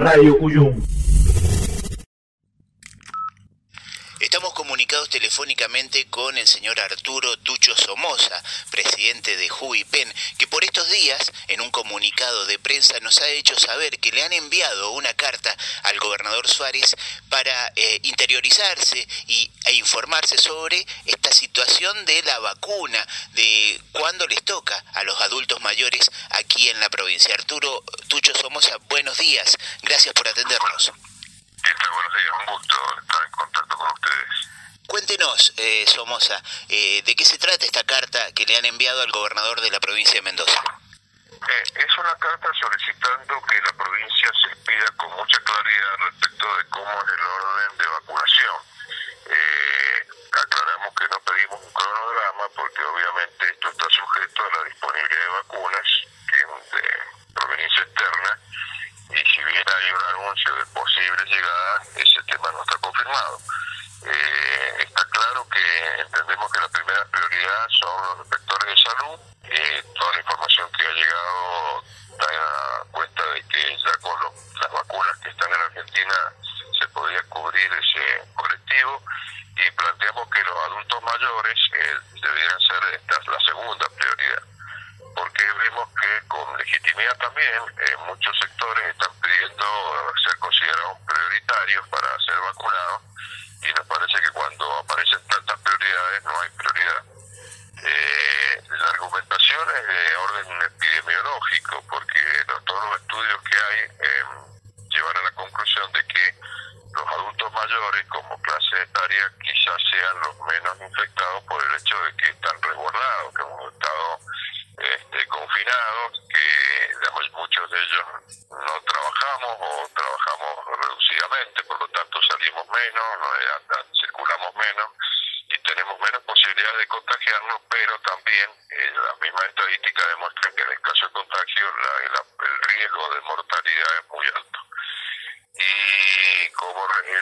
Radio Cuyum. Estamos comunicados telefónicamente con el señor Arturo Tucho Somoza, presidente de JUIPEN, que por estos días, en un comunicado de prensa, nos ha hecho saber que le han enviado una carta al gobernador Suárez para interiorizarse e informarse sobre esta situación de la vacuna, de cuándo les toca a los adultos mayores aquí en la provincia. Arturo Tucho Somoza, buenos días, gracias por atendernos. ¿Qué tal? Buenos días, un gusto estar en contacto con ustedes. Cuéntenos, Somoza, ¿de qué se trata esta carta que le han enviado al gobernador de la provincia de Mendoza? Es una carta solicitando que la provincia se expida con mucha claridad respecto de cómo es el orden de vacunación. Aclaramos que no pedimos un cronograma porque obviamente esto está sujeto a la disponibilidad de vacunas, que es de proveniencia externa, y si bien hay un anuncio de posible llegada, ese tema no está confirmado. Está claro que entendemos que la primera prioridad son los inspectores de salud. Toda la información que ha llegado da cuenta de que ya con las vacunas que están en Argentina se podría cubrir ese colectivo, y planteamos que los adultos mayores deberían ser la segunda prioridad, porque vemos que con legitimidad también muchos sectores están pidiendo ser considerados prioritarios para ser vacunados, y nos parece que cuando aparecen tantas prioridades no hay prioridad. La argumentación es de orden epidemiológico, porque todos los estudios que hay llevan a la conclusión de que los adultos mayores como clase etaria quizás sean los menos infectados por el hecho de que están resguardados, que hemos estado confinados, que digamos, muchos de ellos no trabajamos o trabajamos reducidamente, por lo tanto salimos menos, circulamos menos y tenemos menos posibilidades de contagiarnos, pero también la misma estadística demuestra que en el caso de contagio el riesgo de mortalidad es muy alto. Y como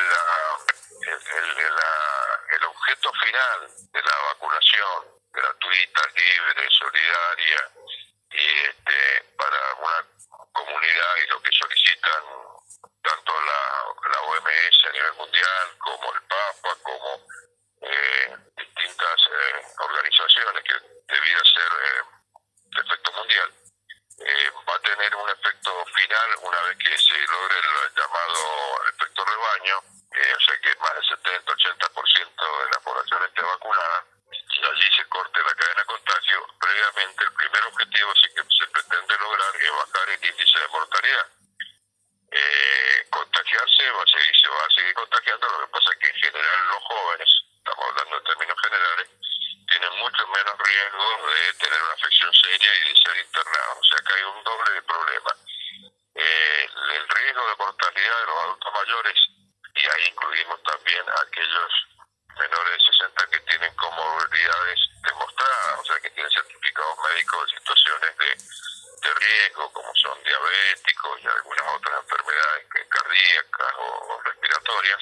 el objeto final de la vacunación gratuita, libre, solidaria y para una comunidad, y lo que solicitan tanto la OMS a nivel mundial como el Papa, como distintas organizaciones que debiera ser de efecto mundial, va a tener un efecto final una vez que se logre el llamado efecto rebaño, o sea que más del 70-80% de la población esté vacunada y allí se corte la cadena de contagio. Previamente el primer objetivo sí que se pretende lograr es bajar el índice de mortalidad. Contagiarse se va a seguir contagiando, lo que pasa es que en general los jóvenes, estamos hablando en términos generales, tienen mucho menos riesgo de tener una afección seria y de ser internados. O sea que hay un doble problema. El riesgo de mortalidad de los adultos mayores, y ahí incluimos también a aquellos menores de 60 que tienen comorbilidades demostradas, o sea que tienen certificados médicos de situaciones de riesgo, como son diabéticos y algunas otras enfermedades cardíacas o respiratorias,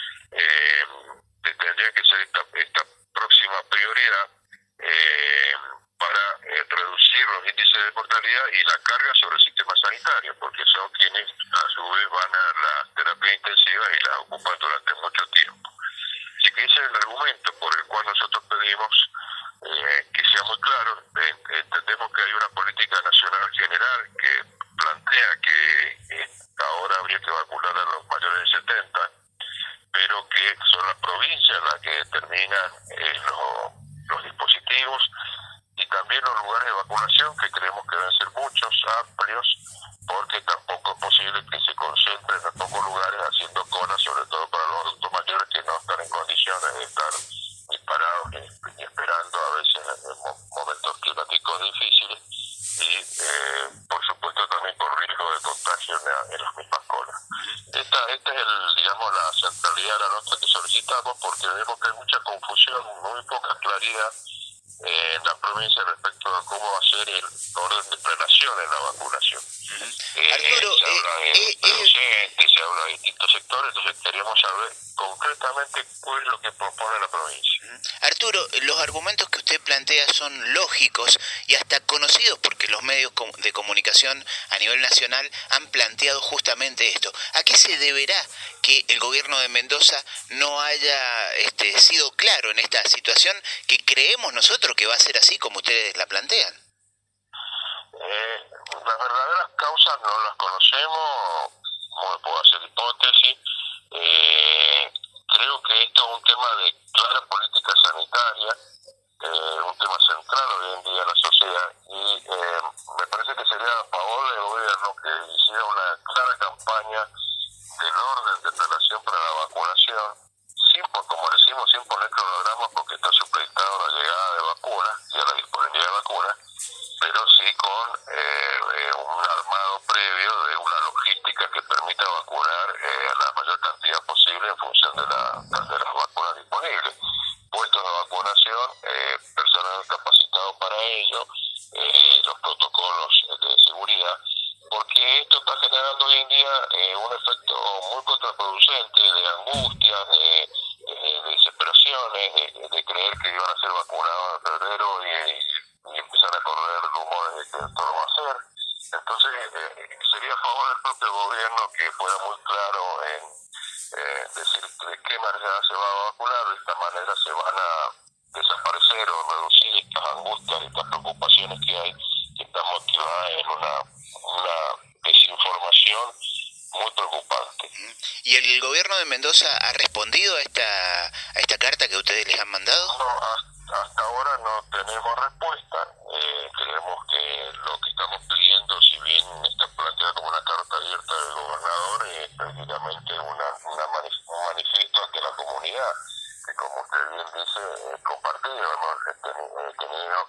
tendría que ser esta próxima prioridad para reducir los índices de mortalidad y la carga sobre el sistema sanitario, porque son quienes a su vez van a las terapias intensivas y las ocupan durante mucho tiempo. Así que ese es el argumento por el cual nosotros pedimos que sea muy claro. Entendemos que hay una política nacional general que plantea que ahora habría que vacunar a los mayores de 70, pero que son las provincias las que determinan los dispositivos y también los lugares de vacunación, que creemos que deben ser muchos, amplios, porque tampoco es posible que se concentren en pocos lugares haciendo colas, sobre todo para los adultos mayores que no están en condiciones de estar ni parados ni esperando a veces en momentos climáticos difíciles y por supuesto también con riesgo de contagio en las mismas colas. Esta es la centralidad de la nota que solicitamos, porque vemos que hay mucha confusión, muy poca claridad en la provincia respecto a cómo va a ser el orden de planeación en la vacunación. Arturo, se habla de docentes, se habla de distintos sectores, entonces queríamos saber concretamente cuál es lo que propone la provincia. Arturo, los argumentos que usted plantea son lógicos y hasta conocidos porque los medios de comunicación a nivel nacional han planteado justamente esto. ¿A qué se deberá que el gobierno de Mendoza no haya sido claro en esta situación que creemos nosotros que va a ser así como ustedes la plantean? Las verdaderas causas no las conocemos, no puedo hacer hipótesis. Creo que esto es un tema de clara política sanitaria, un tema central hoy en día en la sociedad, y me parece que sería a favor del gobierno que hiciera una clara campaña del orden de relación para la vacunación, como decimos, sin poner cronogramas porque está supeditado a la llegada de vacunas y a la disponibilidad de vacunas, pero sí con un armado previo de una logística que permita vacunar la mayor cantidad posible en función de las vacunas disponibles. Puestos de vacunación, personal capacitado para ello, los protocolos de seguridad, porque esto está generando hoy en día un efecto muy contraproducente de angustia, de desesperaciones, de creer que iban a ser vacunados en febrero y empiezan a correr rumores de que esto no va a ser. Entonces sería a favor del propio gobierno que fuera muy claro en decir de qué manera se va a vacunar. De esta manera se van a desaparecer o reducir estas angustias, estas preocupaciones que hay, que están motivadas en una desinformación muy preocupante. ¿Y el gobierno de Mendoza ha respondido a esta carta que ustedes les han mandado? No, hasta ahora no tenemos respuesta. Creemos que lo que estamos pidiendo, si bien está planteada como una carta abierta del gobernador, es prácticamente un manifiesto ante la comunidad, que como usted bien dice, es compartido. Hemos tenido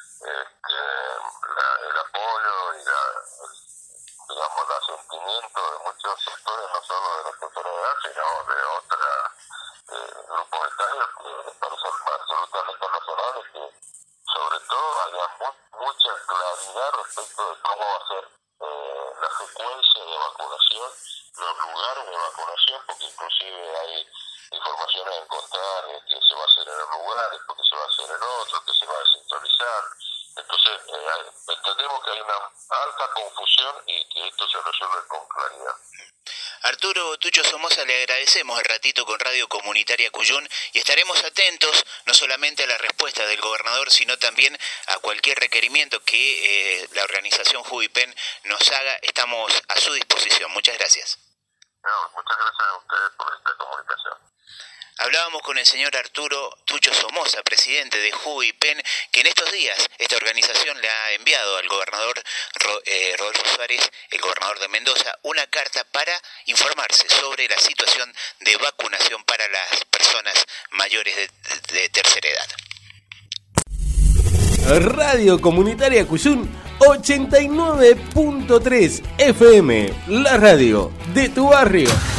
el apoyo y el asentimiento de muchos sectores, no solo de los sectores de edad, sino de otros grupos etarios que parecen absolutamente razonables, que sobre todo haya mucha claridad respecto de cómo va a ser la secuencia de vacunación, los lugares de vacunación, porque inclusive hay informaciones encontradas de que se va a hacer en un lugar, después que se va a hacer en otro, que se va a descentralizar. Entonces, entendemos que hay una alta confusión y que esto se resuelve con claridad. Arturo Tucho Somoza, le agradecemos el ratito con Radio Comunitaria Cuyún y estaremos atentos no solamente a la respuesta del gobernador, sino también a cualquier requerimiento que la organización Jubipen nos haga. Estamos a su disposición. Muchas gracias. No, muchas gracias a ustedes por esta comunicación. Hablábamos con el señor Arturo Tucho Somoza, presidente de Jubipen, que en estos días esta organización le ha enviado al gobernador Rodolfo Suárez, el gobernador de Mendoza, una carta para informarse sobre la situación de vacunación para las personas mayores de tercera edad. Radio Comunitaria Cuyún 89.3 FM, la radio de tu barrio.